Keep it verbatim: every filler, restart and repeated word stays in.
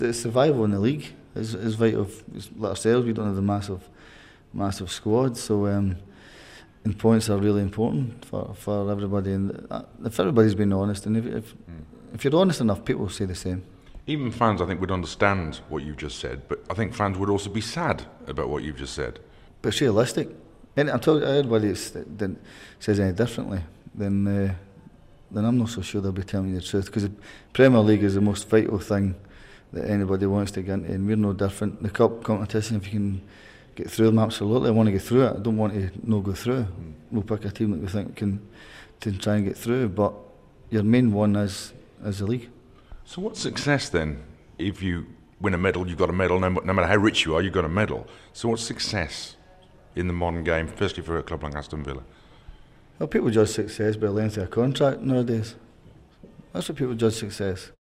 The survival in the league is, is vital. It's like ourselves, we don't have the massive, massive squad, so um, and points are really important for, for everybody. And if everybody's been honest, and if if, mm. if you're honest enough, people will say the same. Even fans, I think, would understand what you've just said, but I think fans would also be sad about what you've just said. But it's realistic. And I'm talking to everybody that says any differently, then uh, then I'm not so sure they'll be telling you the truth, because the Premier League is the most vital thing that anybody wants to get into, and we're no different. The cup competition, if you can get through them, absolutely. I want to get through it. I don't want to not go through. Mm. We'll pick a team that we think can to try and get through, but your main one is is the league. So what's success then? If you win a medal, you've got a medal. No, no matter how rich you are, you've got a medal. So what's success in the modern game, especially for a club like Aston Villa? Well, people judge success by the length of a contract nowadays. That's what people judge success.